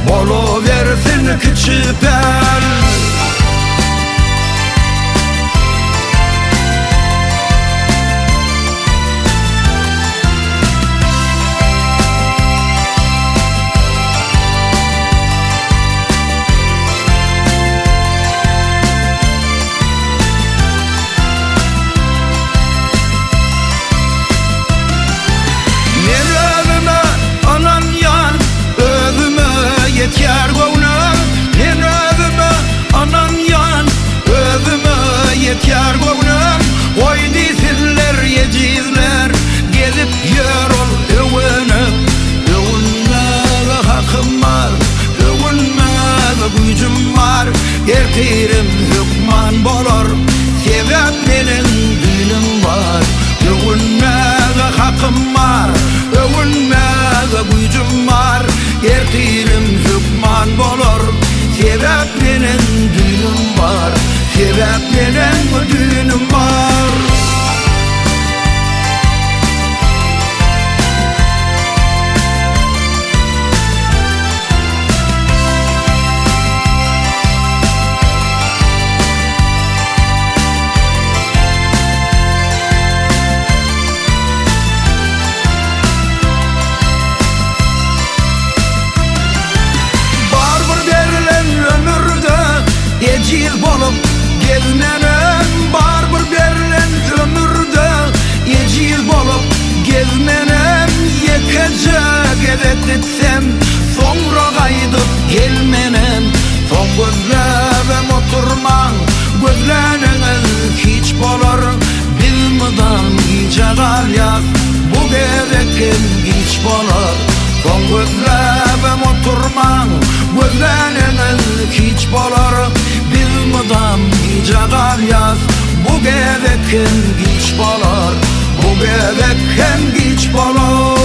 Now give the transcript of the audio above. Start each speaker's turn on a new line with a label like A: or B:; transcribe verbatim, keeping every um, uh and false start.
A: oluversin küçüper. Yeter gönlüm, men özüme anan yan, özüme yeter gönlüm. Oy disinler yecizler, gezip yer ol övünüp. Övünmege hakkım var, övünmege gücüm var. Ertirim hükman bolor, sebep menin dilim var. Övünmege hakkım var, övünmege gücüm var. Ertirim hükman bolor, sebep menin düğünüm var. Sebep menin düğünüm var. Eciz bolup gezmenem, barbur berilen ömürde. Eciz bolup gezmenem, yekecek evet etsem, sonra kaydıp gelmenem. Son gözlebem oturman, gözleriniz hiç bolor. Bilmeden iyice galyas, bu gerekim hiç bolor. Son gözlebem oturman, gözleriniz hiç bolor. Bilmeden iyice galyas, bu gerekim hiç bolor. Bu gerekim hiç bolor.